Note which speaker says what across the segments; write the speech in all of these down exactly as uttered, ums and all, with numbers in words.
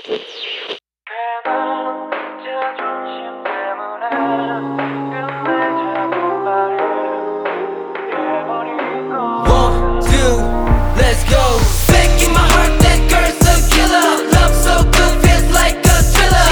Speaker 1: One, two, let's go. Back in my heart, that girl's a killer. Love so good, feels like a thriller.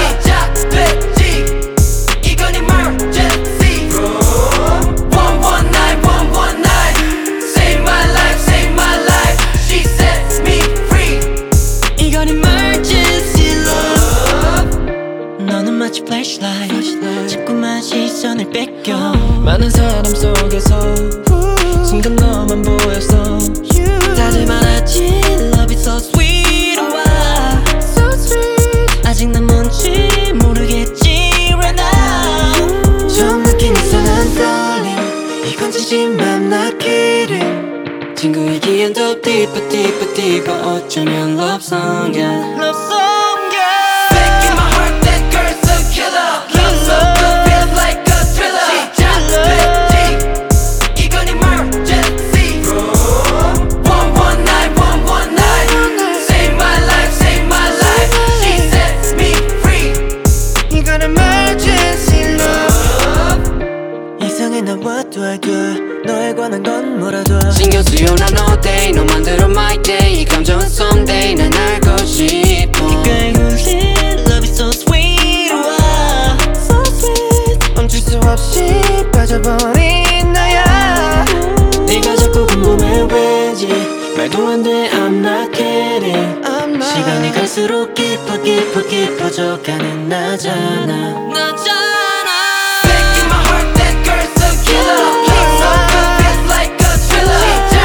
Speaker 1: 시작됐지, 이건 emergency. one one nine, one one nine. Save my life, save my life. She sets me free. 이건 emergency love.
Speaker 2: 너는 마치 flashlight, 자꾸만 시선을 뺏겨.
Speaker 3: 많은 사람 속에서 순간 너만 보였어.
Speaker 2: 다들 말하지 love is so sweet. 와, so sweet. 아직 난 뭔지 모르겠지 right now. 처음 느낀 이상한 떨림, 이건 진심 I'm not kidding. 친구이기엔 더 deeper deeper deeper. 어쩌면 love song이야, love song, yeah.
Speaker 1: Back in my heart, that girl's a killer. Love so good, feels like a thriller. 시작됐지, 이건 emergency. one one nine, one one nine. Save my life, save my life. She sets me free.
Speaker 2: 이건 emergency love. 이상해 나와 do I do? 너에 관한 건 뭐라도
Speaker 3: 신경 쓰여 난 all day. 너만대로 my day. 이 감정은 someday 난 알고 싶어.
Speaker 2: 귓가에 울린 love is so sweet. 와, so sweet. 멈출 수 없이 빠져버린 너야. 네가 자꾸 궁금해 왜지 말도 안 돼 I'm not kidding. I'm not. 시간이 갈수록 깊어 깊어 깊어져가는 나잖아, 나잖아.
Speaker 1: Back in my heart, that girl's a killer. Love so good, feels like a thriller.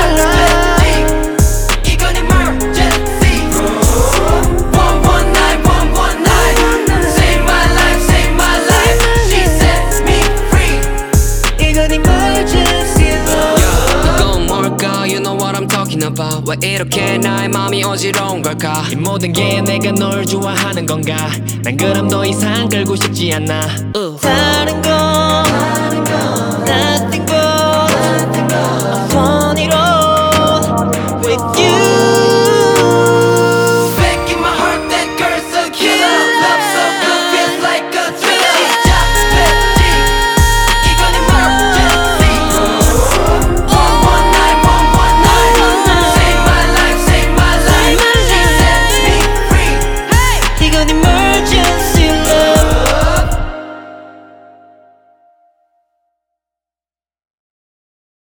Speaker 1: 시작됐지, 이건 emergency. one one nine, one one nine. Save my life, save my life. She sets me free.
Speaker 2: 이건 emergency love.
Speaker 3: 이건 뭘까? You know what I'm talking about. 왜 이렇게 나의 마음이 어지러운 걸까? 이 모든 게 내가 널 좋아하는 건가? 난 그럼 더 이상 끌고 싶지 않아. uh.
Speaker 2: 다른 건